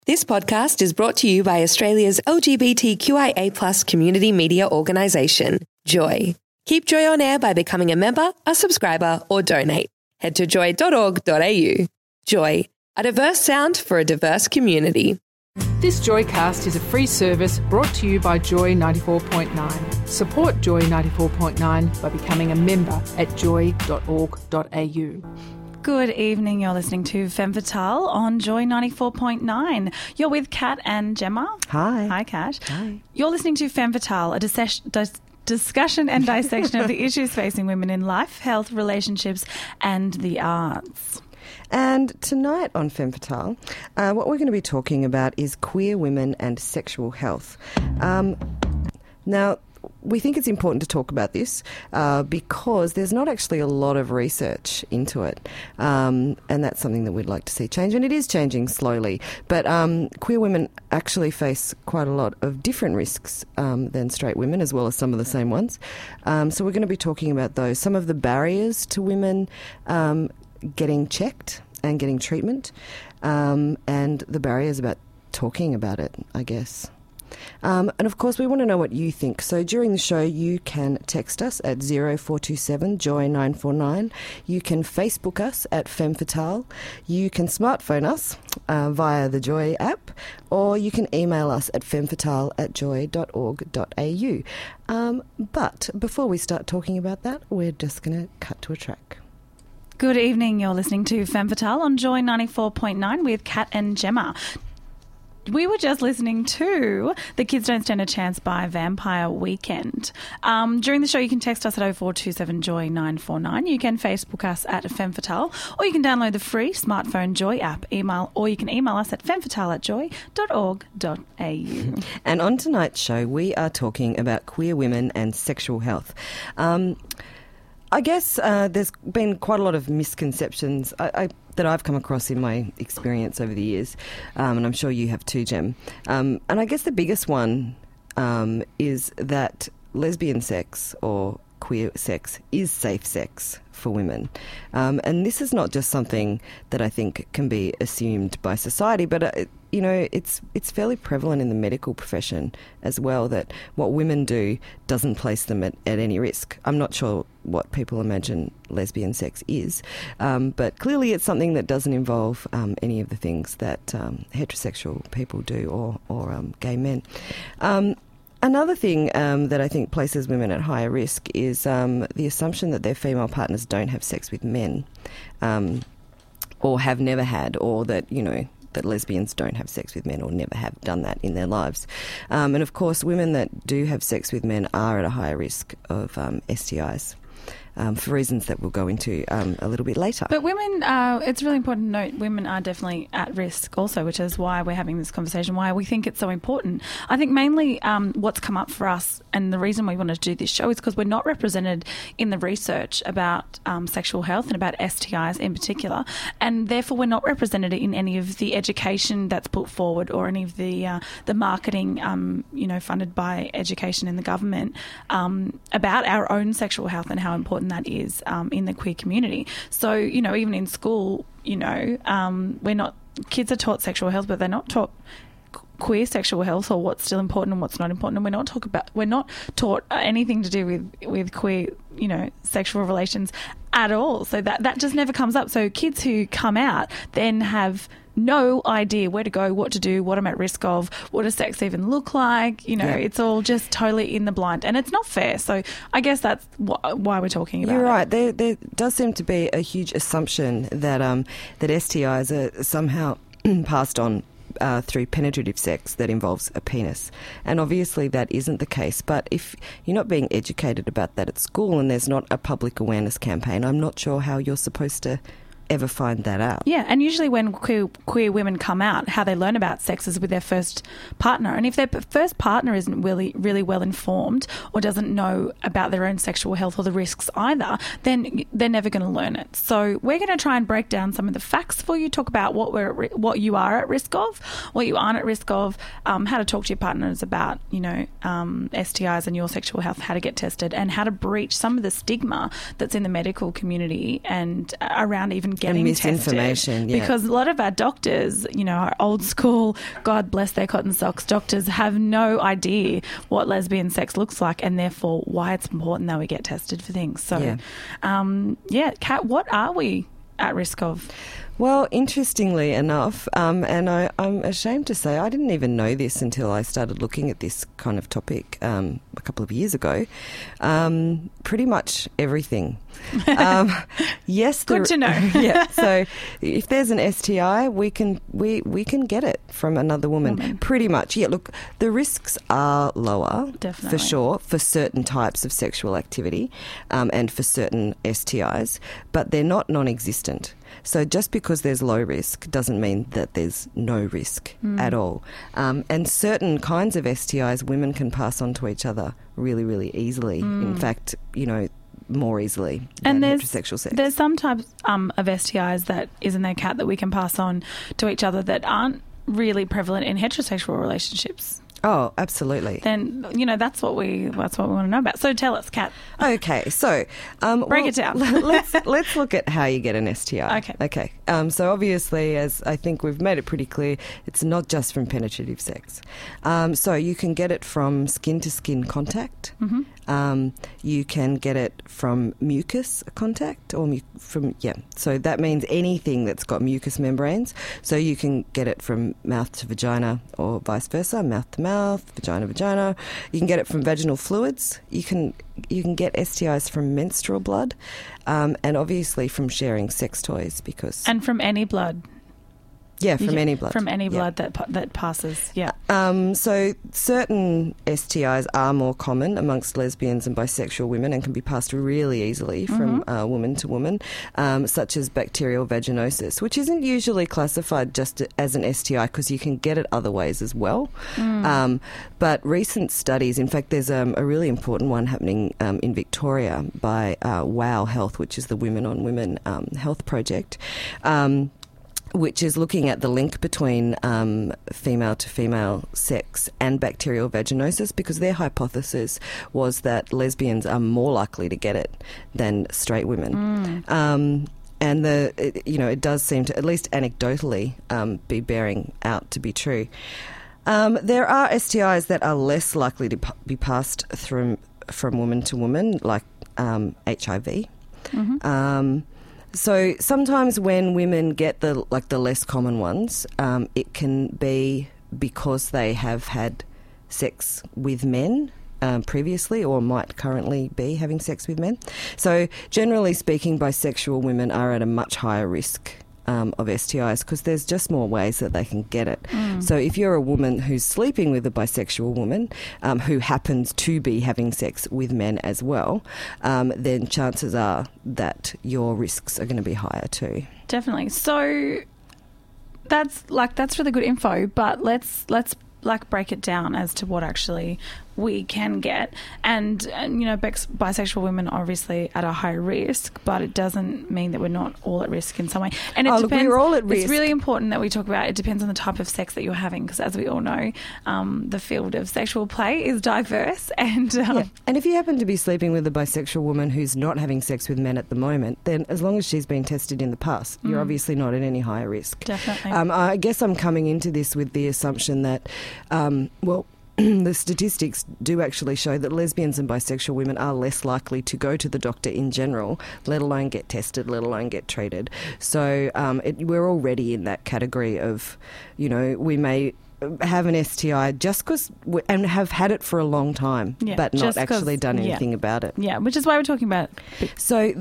This podcast is brought to you by Australia's LGBTQIA+ community media organisation, Joy. Keep Joy on air by becoming a member, a subscriber, or donate. Head to joy.org.au. Joy, a diverse sound for a diverse community. This Joycast is a free service brought to you by Joy 94.9. Support Joy 94.9 by becoming a member at joy.org.au. Good evening. You're listening to Femme Fatale on Joy 94.9. You're with Kat and Gemma. Hi. Hi, Kat. Hi. You're listening to Femme Fatale, a discussion and dissection of the issues facing women in life, health, relationships and the arts. And tonight on Femme Fatale, what we're going to be talking about is queer women and sexual health. Now, we think it's important to talk about this because there's not actually a lot of research into it, and that's something that we'd like to see change, and it is changing slowly. But queer women actually face quite a lot of different risks than straight women, as well as some of the same ones. So we're going to be talking about those, some of the barriers to women getting checked and getting treatment, and the barriers about talking about it, I guess. And of course, we want to know what you think. So during the show, you can text us at 0427 Joy 949. You can Facebook us at Femme Fatale. You can smartphone us via the Joy app, or you can email us at femmefatale@joy.org.au. But before we start talking about that, we're just going to cut to a track. Good evening. You're listening to Femme Fatale on Joy 94.9 with Kat and Gemma. We were just listening to The Kids Don't Stand a Chance by Vampire Weekend. During the show, you can text us at 0427 Joy 949. You can Facebook us at Femme Fatale, or you can download the free smartphone Joy app, or you can email us at femmefatale@joy.org.au. And on tonight's show, we are talking about queer women and sexual health. I guess there's been quite a lot of misconceptions that I've come across in my experience over the years, and I'm sure you have too, Gem. And I guess the biggest one is that lesbian sex or queer sex is safe sex for women. And this is not just something that I think can be assumed by society, but it's fairly prevalent in the medical profession as well, that what women do doesn't place them at any risk. I'm not sure what people imagine lesbian sex is, but clearly it's something that doesn't involve any of the things that heterosexual people do or gay men. Another thing that I think places women at higher risk is the assumption that their female partners don't have sex with men, or have never had, or that, that lesbians don't have sex with men or never have done that in their lives. And of course, women that do have sex with men are at a higher risk of STIs. For reasons that we'll go into a little bit later. But women, it's really important to note, women are definitely at risk also, which is why we're having this conversation, why we think it's so important. I think mainly what's come up for us, and the reason we wanted to do this show, is because we're not represented in the research about sexual health and about STIs in particular, and therefore we're not represented in any of the education that's put forward or any of the marketing, funded by education in the government about our own sexual health and how important that is in the queer community. So, even in school, kids are taught sexual health, but they're not taught queer sexual health, or what's still important and what's not important. And we're not taught anything to do with queer, sexual relations at all. So that just never comes up. So kids who come out then have no idea where to go, what to do, what I'm at risk of, what does sex even look like. It's all just totally in the blind, and it's not fair. So I guess that's why we're talking about it. You're right. There does seem to be a huge assumption that STIs are somehow passed on through penetrative sex that involves a penis. And obviously that isn't the case. But if you're not being educated about that at school and there's not a public awareness campaign, I'm not sure how you're supposed to ever find that out. Yeah, and usually when queer women come out, how they learn about sex is with their first partner. And if their first partner isn't really well informed or doesn't know about their own sexual health or the risks either, then they're never going to learn it. So we're going to try and break down some of the facts for you, talk about what you are at risk of, what you aren't at risk of, how to talk to your partners about, STIs and your sexual health, how to get tested, and how to breach some of the stigma that's in the medical community and around even getting misinformation, tested. Because a lot of our doctors, our old school, God bless their cotton socks, doctors have no idea what lesbian sex looks like, and therefore why it's important that we get tested for things. So, Kat, what are we at risk of? Well, interestingly enough, and I'm ashamed to say I didn't even know this until I started looking at this kind of topic a couple of years ago. Pretty much everything. Yes, good to know. Yeah. So if there's an STI, we can get it from another woman. Pretty much. Yeah. Look, the risks are lower, definitely, for sure, for certain types of sexual activity, and for certain STIs, but they're not non-existent. So just because there's low risk doesn't mean that there's no risk at all. And certain kinds of STIs women can pass on to each other really, really easily. In fact, more easily than heterosexual sex. There's some types of STIs that, isn't there, Kat, that we can pass on to each other that aren't really prevalent in heterosexual relationships. Oh, absolutely. Then, that's what we want to know about. So tell us, Kat. Okay, so break it down. let's look at how you get an STI. Okay. So obviously, as I think we've made it pretty clear, it's not just from penetrative sex. So you can get it from skin-to-skin contact. You can get it from mucus contact, or So that means anything that's got mucous membranes. So you can get it from mouth to vagina, or vice versa, mouth to mouth, vagina to vagina. You can get it from vaginal fluids. You can get STIs from menstrual blood, and obviously from sharing sex toys, and from any blood. Yeah, from any blood. From any blood that passes, yeah. So certain STIs are more common amongst lesbians and bisexual women and can be passed really easily from woman to woman, such as bacterial vaginosis, which isn't usually classified just as an STI because you can get it other ways as well. But recent studies, in fact, there's a really important one happening in Victoria by WOW Health, which is the Women on Women health project, which is looking at the link between female-to-female sex and bacterial vaginosis, because their hypothesis was that lesbians are more likely to get it than straight women. And it does seem to, at least anecdotally, be bearing out to be true. There are STIs that are less likely to be passed from woman to woman, like HIV. So sometimes when women get the less common ones, it can be because they have had sex with men previously, or might currently be having sex with men. So generally speaking, bisexual women are at a much higher risk of STIs because there's just more ways that they can get it. So if you're a woman who's sleeping with a bisexual woman who happens to be having sex with men as well, then chances are that your risks are going to be higher too. Definitely. So that's really good info, but let's break it down as to what actually we can get. And bisexual women are obviously at a high risk, but it doesn't mean that we're not all at risk in some way. And it depends. We're all at risk. It's really important that we talk about it depends on the type of sex that you're having, because as we all know, the field of sexual play is diverse. And and if you happen to be sleeping with a bisexual woman who's not having sex with men at the moment, then as long as she's been tested in the past, you're obviously not at any higher risk. Definitely. I guess I'm coming into this with the assumption that, the statistics do actually show that lesbians and bisexual women are less likely to go to the doctor in general, let alone get tested, let alone get treated. So we're already in that category of, we may have an STI just because, and have had it for a long time, but not actually done anything about it. Yeah, which is why we're talking about it. So,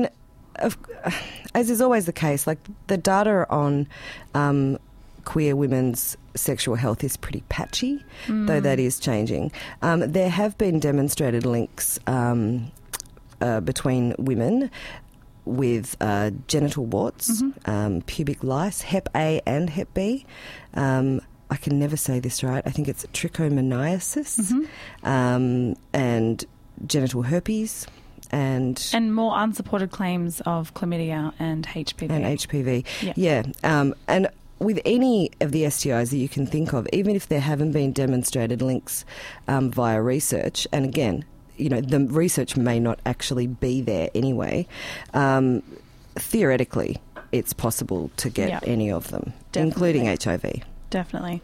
as is always the case, like the data on queer women's sexual health is pretty patchy, though that is changing. There have been demonstrated links between women with genital warts, pubic lice, Hep A and Hep B. I can never say this right. I think it's trichomoniasis, and genital herpes. And more unsupported claims of chlamydia and HPV. And with any of the STIs that you can think of, even if there haven't been demonstrated links via research, and again, the research may not actually be there anyway, theoretically, it's possible to get Yeah. any of them, Definitely. including HIV. Definitely.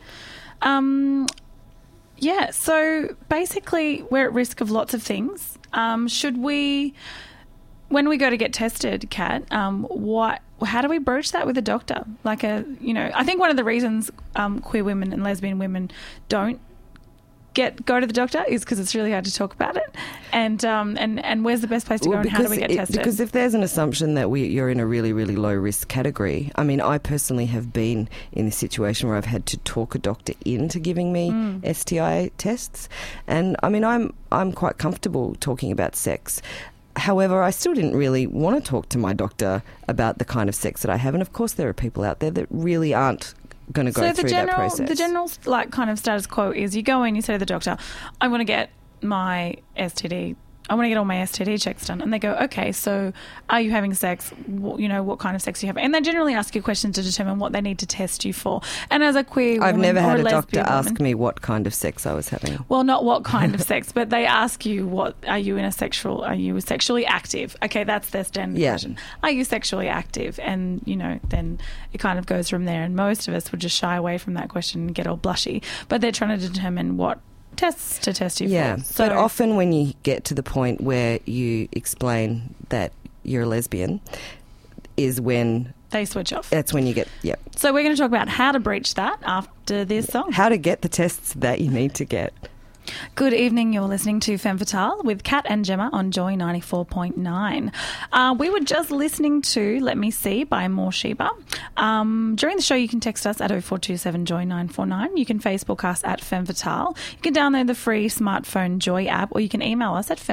Yeah, so basically we're at risk of lots of things. Should we, when we go to get tested, Kat, how do we broach that with a doctor? I think one of the reasons queer women and lesbian women don't go to the doctor is because it's really hard to talk about it. And where's the best place to go, and how do we get tested? Because if there's an assumption that you're in a really, really low risk category, I mean, I personally have been in this situation where I've had to talk a doctor into giving me STI tests, and I mean, I'm quite comfortable talking about sex. However, I still didn't really want to talk to my doctor about the kind of sex that I have, and of course, there are people out there that really aren't going to go through that process. The general kind of status quo is you go in, you say to the doctor, I want to get my STD, I want to get all my STD checks done. And they go, okay, so are you having sex? What kind of sex do you have? And they generally ask you questions to determine what they need to test you for. And as a queer woman, I've never had a doctor woman, ask me what kind of sex I was having. Well, not what kind of sex, but they ask you, are you sexually active? Okay, that's their standard question. Are you sexually active? And, then it kind of goes from there. And most of us would just shy away from that question and get all blushy. But they're trying to determine what tests to test you for. But often when you get to the point where you explain that you're a lesbian is when they switch off. That's when you get, So we're going to talk about how to breach that after this song. How to get the tests that you need to get. Good evening. You're listening to Femme Fatale with Kat and Gemma on Joy 94.9. We were just listening to Let Me See by Morshiba. During the show, you can text us at 0427 Joy 949. You can Facebook us at Femme Fatale. You can download the free smartphone Joy app, or you can email us at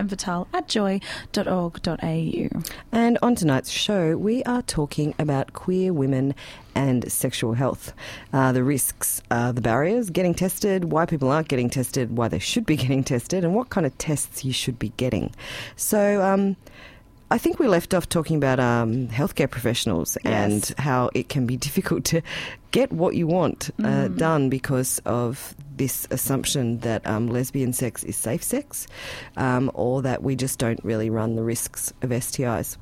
femfatale@joy.org.au. And on tonight's show, we are talking about queer women and sexual health, the risks, the barriers, getting tested, why people aren't getting tested, why they should be getting tested, and what kind of tests you should be getting. So I think we left off talking about healthcare professionals and how it can be difficult to get what you want done because of this assumption that lesbian sex is safe sex, or that we just don't really run the risks of STIs.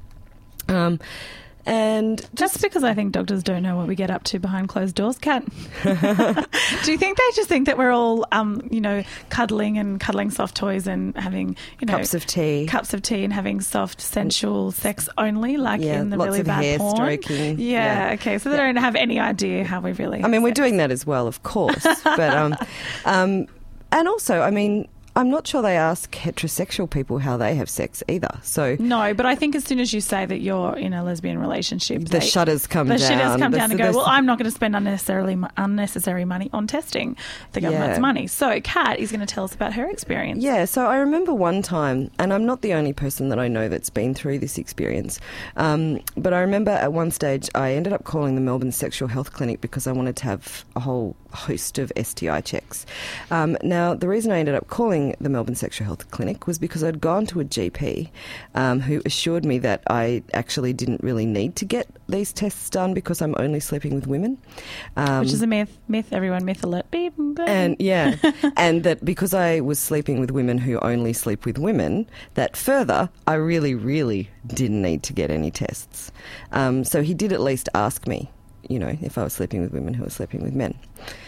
And that's because I think doctors don't know what we get up to behind closed doors, Kat. Do you think they just think that we're all, cuddling soft toys and having, cups of tea and having soft, sensual sex only, in the lots really of bad hair porn? stroking. Okay, so they don't have any idea how we really. I mean, we're doing that as well, of course, but and also, I mean, I'm not sure they ask heterosexual people how they have sex either. So no, but I think as soon as you say that you're in a lesbian relationship, the shutters come down. The shutters come down and go, well, I'm not going to spend unnecessary money on testing the government's money. So Kat is going to tell us about her experience. Yeah, so I remember one time, and I'm not the only person that I know that's been through this experience, but I remember at one stage I ended up calling the Melbourne Sexual Health Clinic because I wanted to have a whole host of STI checks. Now, the reason I ended up calling the Melbourne Sexual Health Clinic was because I'd gone to a GP who assured me that I actually didn't really need to get these tests done because I'm only sleeping with women. Which is a myth, everyone, myth alert. Beep, beep. And and that because I was sleeping with women who only sleep with women, that further, I really, really didn't need to get any tests. So he did at least ask me, if I was sleeping with women who were sleeping with men.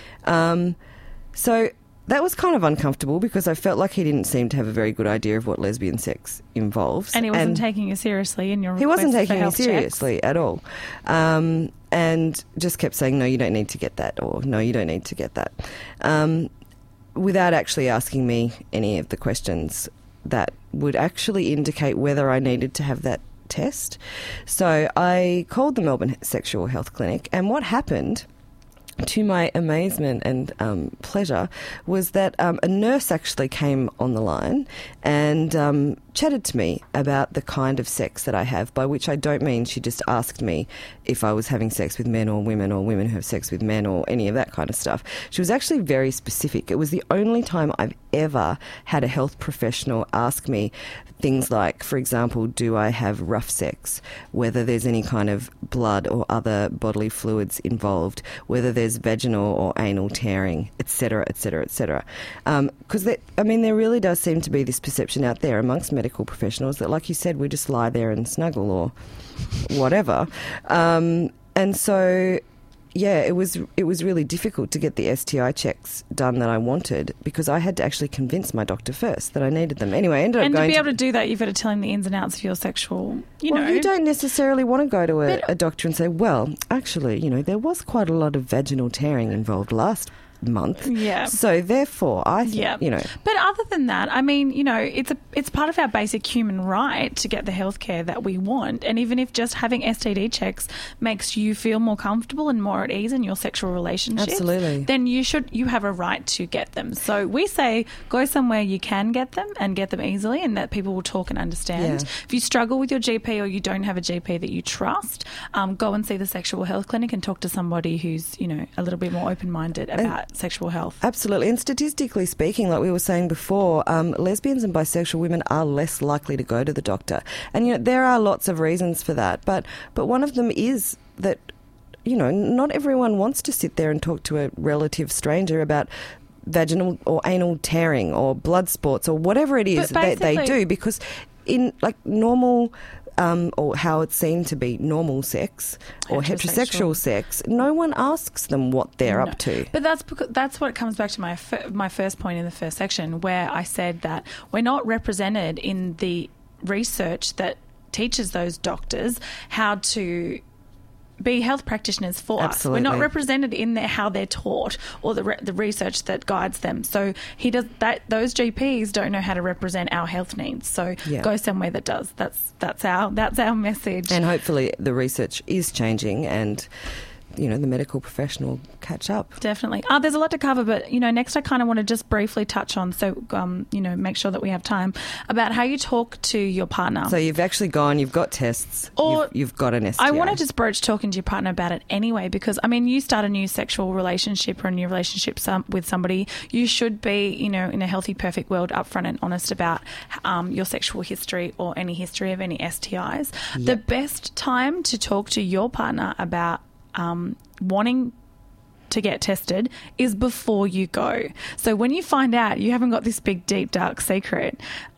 So that was kind of uncomfortable because I felt like he didn't seem to have a very good idea of what lesbian sex involves. And he wasn't taking you seriously in your He wasn't taking me checks. seriously at all. And just kept saying, no, you don't need to get that, or no, you don't need to get that, without actually asking me any of the questions that would actually indicate whether I needed to have that test. So I called the Melbourne Sexual Health Clinic, and what happened, to my amazement and pleasure, was that a nurse actually came on the line and chatted to me about the kind of sex that I have, by which I don't mean she just asked me if I was having sex with men or women who have sex with men or any of that kind of stuff. She was actually very specific. It was the only time I've ever had a health professional ask me things like, for example, do I have rough sex, whether there's any kind of blood or other bodily fluids involved, whether there's vaginal or anal tearing, etc., etc., etc. Because there really does seem to be this perception out there amongst medical professionals that, like you said, we just lie there and snuggle or whatever. And so, yeah, it was really difficult to get the STI checks done that I wanted because I had to actually convince my doctor first that I needed them. Anyway, I ended up going to be able to do that, you've got to tell him the ins and outs of your sexual, you know. You don't necessarily want to go to a doctor and say, well, actually, you know, there was quite a lot of vaginal tearing involved last month. Yeah. So therefore, I think, you know. But other than that, I mean, you know, it's part of our basic human right to get the healthcare that we want. And even if just having STD checks makes you feel more comfortable and more at ease in your sexual relationships, absolutely, then you have a right to get them. So we say go somewhere you can get them and get them easily and that people will talk and understand. Yeah. If you struggle with your GP or you don't have a GP that you trust, go and see the sexual health clinic and talk to somebody who's, you know, a little bit more open-minded about sexual health. Absolutely. And statistically speaking, like we were saying before, lesbians and bisexual women are less likely to go to the doctor. And, you know, there are lots of reasons for that. But one of them is that, you know, not everyone wants to sit there and talk to a relative stranger about vaginal or anal tearing or blood sports or whatever it is that they do, because in like normal or how it seemed to be normal sex or heterosexual sex, no one asks them what they're up to. But that's what comes back to my first point in the first section, where I said that we're not represented in the research that teaches those doctors how to be health practitioners for Absolutely. us. We're not represented in how they're taught or the research that guides them. So those GPs don't know how to represent our health needs. So go somewhere that does. That's our message. And hopefully the research is changing and, you know, the medical professional catch up. Definitely. There's a lot to cover, but, you know, next I kind of want to just briefly touch on, you know, make sure that we have time, about how you talk to your partner. So you've actually you've got tests, or you've got an STI. I want to just broach talking to your partner about it anyway, because, I mean, you start a new sexual relationship or a new relationship with somebody, you should be, you know, in a healthy, perfect world, upfront and honest about your sexual history or any history of any STIs. Yep. The best time to talk to your partner about wanting to get tested is before you go. So when you find out you haven't got this big, deep, dark secret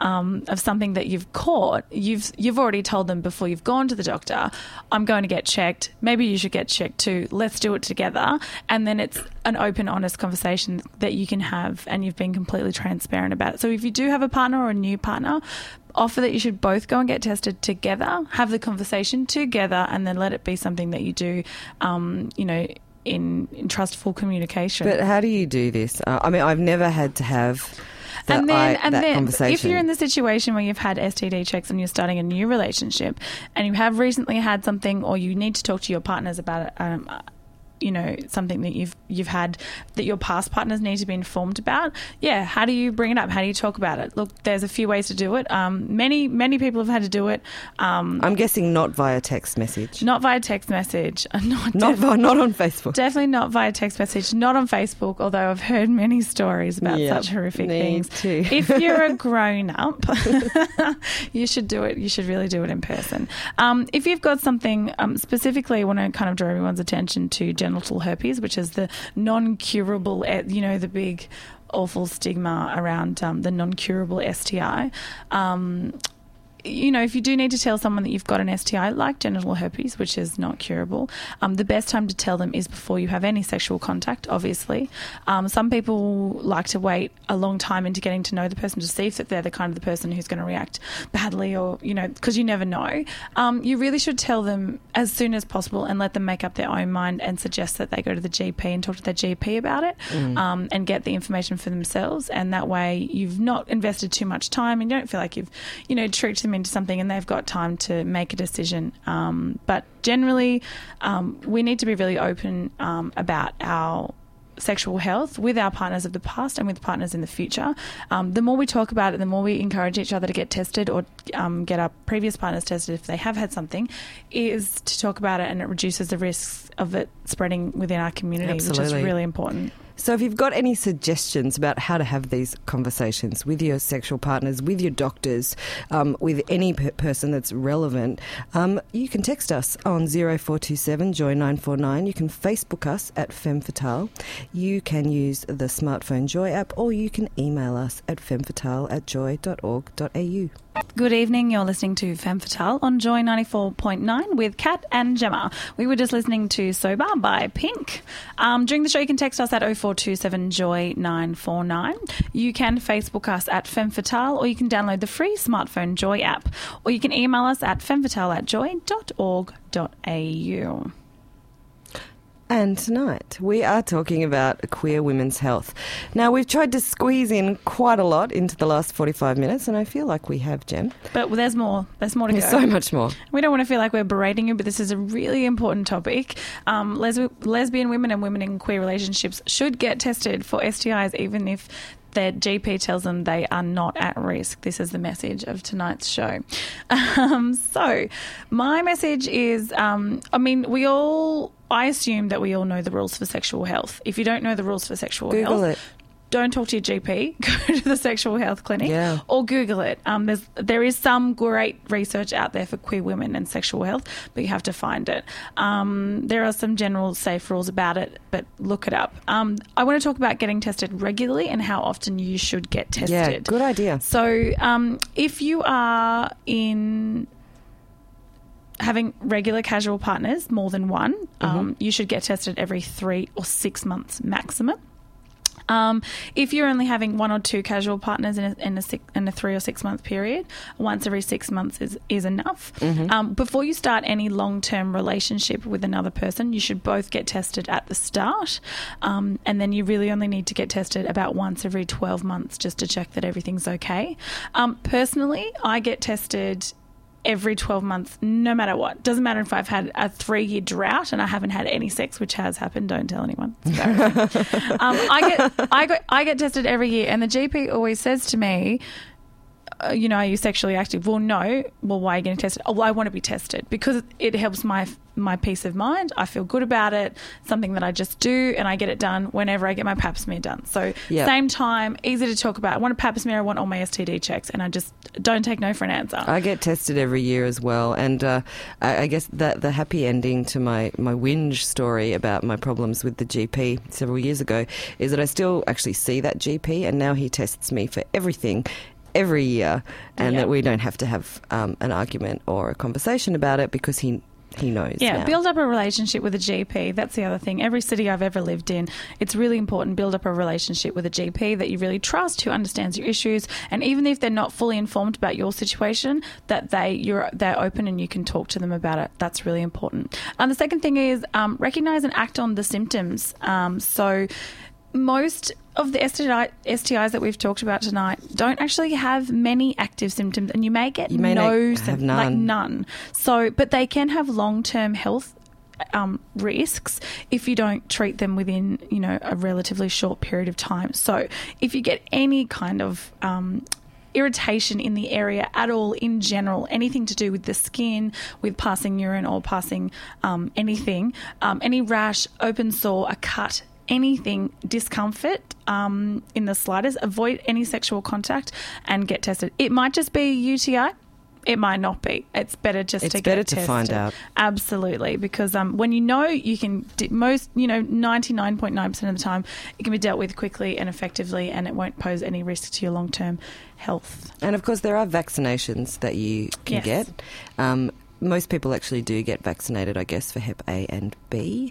of something that you've caught, you've already told them before you've gone to the doctor, I'm going to get checked. Maybe you should get checked too. Let's do it together. And then it's an open, honest conversation that you can have, and you've been completely transparent about it. So if you do have a partner or a new partner, offer that you should both go and get tested together, have the conversation together, and then let it be something that you do, you know, in trustful communication. But how do you do this? I mean, I've never had to have that conversation. If you're in the situation where you've had STD checks and you're starting a new relationship and you have recently had something, or you need to talk to your partners about it, you know, something that you've had that your past partners need to be informed about. Yeah, how do you bring it up? How do you talk about it? Look, there's a few ways to do it. Many people have had to do it. I'm guessing not via text message. Not via text message. Not on Facebook. Definitely not via text message. Not on Facebook, although I've heard many stories about such horrific things. Too. If you're a grown-up, you should do it. You should really do it in person. If you've got something, specifically I want to kind of draw everyone's attention to genital herpes, which is the non-curable, you know, the big awful stigma around the non-curable STI. You know, if you do need to tell someone that you've got an STI like genital herpes, which is not curable, the best time to tell them is before you have any sexual contact, obviously. Some people like to wait a long time into getting to know the person to see if they're the kind of the person who's going to react badly, or, you know, because you never know. You really should tell them as soon as possible and let them make up their own mind and suggest that they go to the GP and talk to their GP about it, and get the information for themselves. And that way you've not invested too much time and you don't feel like you've, you know, tricked them into something, and they've got time to make a decision. But generally, we need to be really open about our sexual health with our partners of the past and with partners in the future. The more we talk about it, the more we encourage each other to get tested or get our previous partners tested if they have had something, is to talk about it, and it reduces the risks of it spreading within our community. Absolutely. Which is really important. So if you've got any suggestions about how to have these conversations with your sexual partners, with your doctors, with any person that's relevant, you can text us on 0427 Joy 949. You can Facebook us at Femme Fatale. You can use the smartphone Joy app, or you can email us at femmefatale@joy.org.au. Good evening. You're listening to Femme Fatale on Joy 94.9 with Kat and Gemma. We were just listening to Sober by Pink. During the show, you can text us at 0427 Joy 949. You can Facebook us at Femme Fatale, or you can download the free smartphone Joy app, or you can email us at femmefatale@joy.org.au. And tonight we are talking about queer women's health. Now, we've tried to squeeze in quite a lot into the last 45 minutes, and I feel like we have, Gem. But there's more. There's more to go. There's so much more. We don't want to feel like we're berating you, but this is a really important topic. Lesbian women and women in queer relationships should get tested for STIs even if their GP tells them they are not at risk. This is the message of tonight's show. So my message is, I assume that we all know the rules for sexual health. If you don't know the rules for sexual health, Google it. Don't talk to your GP. Go to the sexual health clinic, Yeah. or Google it. There is some great research out there for queer women and sexual health, but you have to find it. There are some general safe rules about it, but look it up. I want to talk about getting tested regularly and how often you should get tested. Yeah, good idea. So if you are having regular casual partners, more than one, you should get tested every 3 or 6 months maximum. If you're only having 1 or 2 casual partners in a 3 or 6 month period, once every 6 months is enough. Before you start any long-term relationship with another person, you should both get tested at the start, and then you really only need to get tested about once every 12 months just to check that everything's okay. Personally, I get tested every 12 months, no matter what. Doesn't matter if I've had a 3-year drought and I haven't had any sex, which has happened. Don't tell anyone. It's embarrassing. I get tested every year, and the GP always says to me, are you sexually active? Well, no. Well, why are you getting tested? Oh, well, I want to be tested because it helps my peace of mind. I feel good about it. Something that I just do, and I get it done whenever I get my pap smear done. So same time, easy to talk about. I want a pap smear, I want all my STD checks, and I just don't take no for an answer. I get tested every year as well, and I guess that the happy ending to my whinge story about my problems with the GP several years ago is that I still actually see that GP, and now he tests me for everything every year, and that we don't have to have an argument or a conversation about it because he knows. Yeah, now. Build up a relationship with a GP. That's the other thing. Every city I've ever lived in, it's really important. Build up a relationship with a GP that you really trust, who understands your issues, and even if they're not fully informed about your situation, that they're open and you can talk to them about it. That's really important. The second thing is recognise and act on the symptoms. So most of the STIs that we've talked about tonight don't actually have many active symptoms, and you may get none. So, but they can have long-term health risks if you don't treat them within, a relatively short period of time. So, if you get any kind of irritation in the area at all in general, anything to do with the skin, with passing urine or passing anything, any rash, open sore, a cut, anything, discomfort in the slightest, avoid any sexual contact and get tested. It might just be a UTI. It might not be. It's better to get tested. It's better to find out. Absolutely, because when you can, 99.9% of the time, it can be dealt with quickly and effectively, and it won't pose any risk to your long-term health. And of course, there are vaccinations that you can get. Most people actually do get vaccinated, I guess, for Hep A and B.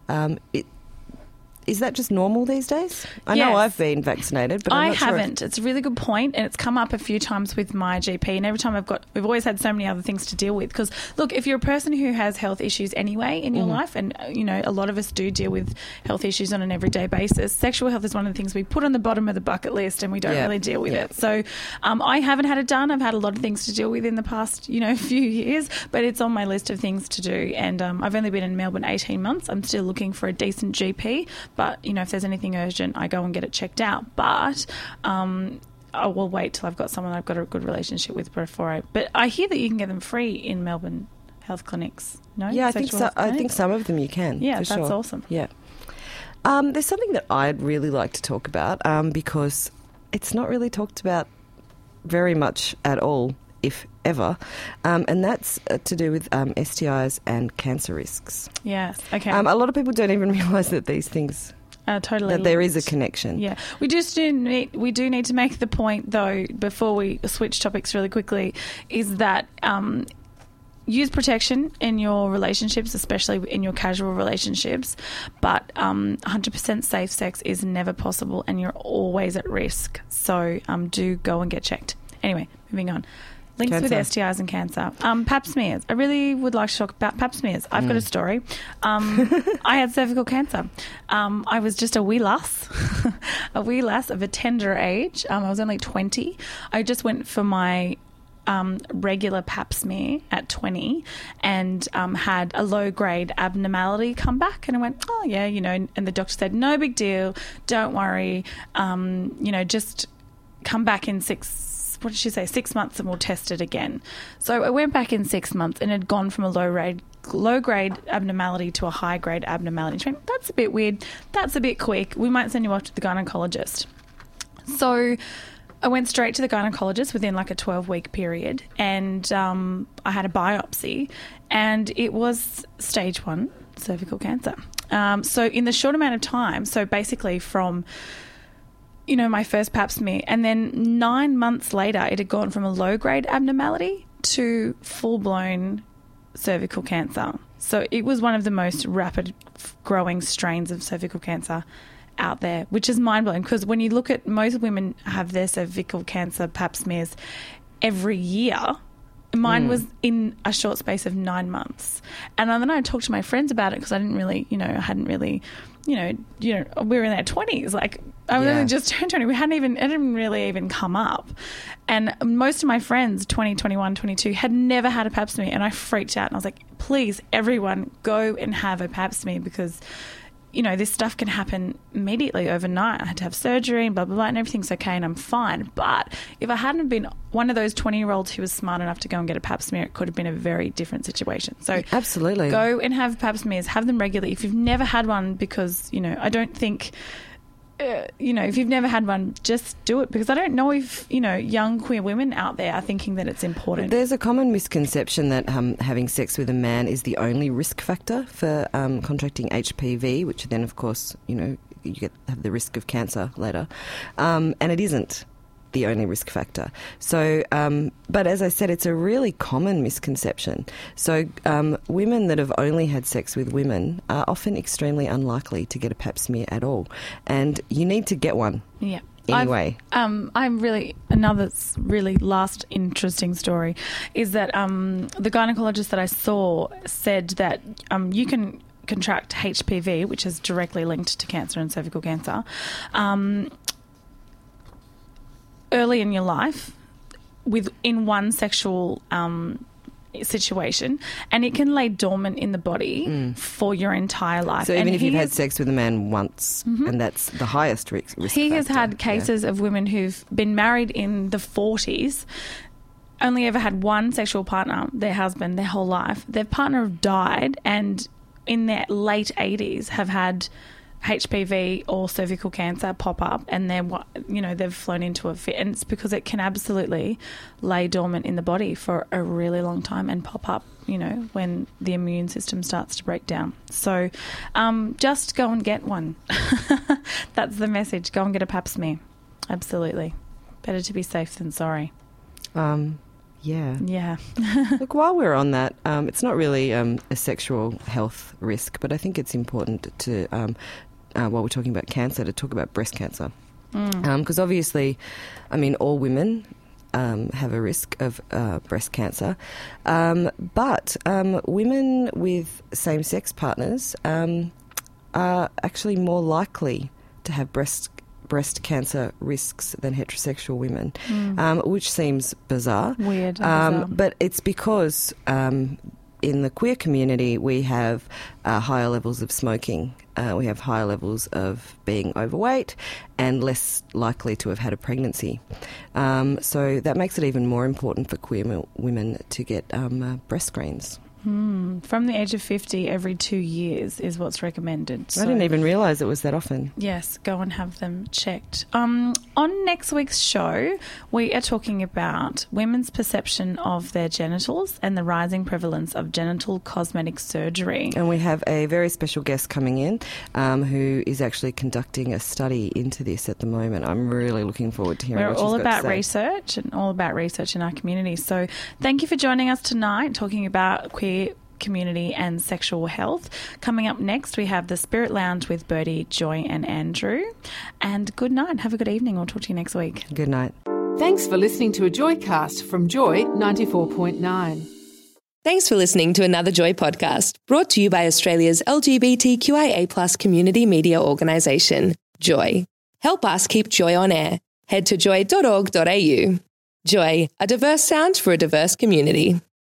Is that just normal these days? I know I've been vaccinated, but I'm not sure. I haven't. It's a really good point, and it's come up a few times with my GP, and every time we've always had so many other things to deal with. Because, look, if you're a person who has health issues anyway in your life, and, a lot of us do deal with health issues on an everyday basis, sexual health is one of the things we put on the bottom of the bucket list, and we don't really deal with it. So I haven't had it done. I've had a lot of things to deal with in the past, few years, but it's on my list of things to do. And I've only been in Melbourne 18 months. I'm still looking for a decent GP. But, if there's anything urgent, I go and get it checked out. But I will wait till I've got someone I've got a good relationship with before But I hear that you can get them free in Melbourne health clinics. No? Yeah, I think some of them you can. Yeah, for that's sure. awesome. Yeah. There's something that I'd really like to talk about because it's not really talked about very much at all, if ever, and that's to do with STIs and cancer risks. Yes, okay. A lot of people don't even realise that these things totally. That there is a linked. connection. Yeah. We do need to make the point, though, before we switch topics really quickly, is that use protection in your relationships, especially in your casual relationships, but 100% safe sex is never possible and you're always at risk. So do go and get checked. Anyway, moving on. Links Cancer. with STIs and cancer. Pap smears. I really would like to talk about pap smears. I've got a story. I had cervical cancer. I was just a wee lass of a tender age. I was only 20. I just went for my regular pap smear at 20 and had a low-grade abnormality come back. And I went, oh, yeah, and the doctor said, no big deal, don't worry, just come back in 6 months and we'll test it again. So I went back in 6 months and had gone from a low-grade abnormality to a high-grade abnormality. She went, that's a bit weird. That's a bit quick. We might send you off to the gynecologist. So I went straight to the gynecologist within like a 12-week period and I had a biopsy and it was stage 1 cervical cancer. So in the short amount of time, so basically from my first pap smear, and then 9 months later, it had gone from a low-grade abnormality to full-blown cervical cancer. So it was one of the most rapid growing strains of cervical cancer out there, which is mind-blowing because when you look at most women have their cervical cancer pap smears every year. Mine was in a short space of 9 months. And then I talked to my friends about it because I didn't really, we were in our 20s. Like, I was only just turned 20. It didn't really even come up. And most of my friends, 20, 21, 22, had never had a pap smear. And I freaked out and I was like, please, everyone, go and have a pap smear because this stuff can happen immediately overnight. I had to have surgery and blah, blah, blah, and everything's okay and I'm fine. But if I hadn't been one of those 20-year-olds who was smart enough to go and get a pap smear, it could have been a very different situation. So absolutely, go and have pap smears. Have them regularly. If you've never had one, because, I don't think... if you've never had one, just do it because I don't know if, young queer women out there are thinking that it's important. There's a common misconception that having sex with a man is the only risk factor for contracting HPV, which then, of course, you have the risk of cancer later. And it isn't the only risk factor. So, but as I said, it's a really common misconception. So women that have only had sex with women are often extremely unlikely to get a pap smear at all. And you need to get one. Yeah. Anyway. Another really last interesting story is that the gynecologist that I saw said that you can contract HPV, which is directly linked to cancer and cervical cancer, early in your life in one sexual situation, and it can lay dormant in the body for your entire life. So even if you've had sex with a man once, and that's the highest risk he has factor, had cases of women who've been married in the 40s, only ever had one sexual partner, their husband, their whole life. Their partner died, and in their late 80s have had HPV or cervical cancer pop up, and they've flown into a fit, and it's because it can absolutely lay dormant in the body for a really long time and pop up, when the immune system starts to break down. So just go and get one. That's the message. Go and get a pap smear. Absolutely. Better to be safe than sorry. Yeah. Look, while we're on that, it's not really a sexual health risk, but I think it's important to, while we're talking about cancer, to talk about breast cancer. Because obviously, all women have a risk of breast cancer, but women with same-sex partners are actually more likely to have breast cancer risks than heterosexual women, which seems bizarre. Weird. Bizarre. But it's because in the queer community we have higher levels of smoking, we have higher levels of being overweight and less likely to have had a pregnancy. So that makes it even more important for queer women to get breast screens. From the age of 50, every 2 years is what's recommended. I didn't even realise it was that often. Yes, go and have them checked. On next week's show, we are talking about women's perception of their genitals and the rising prevalence of genital cosmetic surgery. And we have a very special guest coming in who is actually conducting a study into this at the moment. I'm really looking forward to hearing what she's got to say. We're all about research and all about research in our community. So thank you for joining us tonight, talking about queer community and sexual health. Coming up next, we have the Spirit Lounge with Bertie, Joy and Andrew. And good night. Have a good evening. We'll talk to you next week. Good night. Thanks for listening to a Joycast from Joy 94.9. Thanks for listening to another Joy podcast, brought to you by Australia's LGBTQIA+ community media organisation, Joy. Help us keep Joy on air. Head to joy.org.au. Joy, a diverse sound for a diverse community.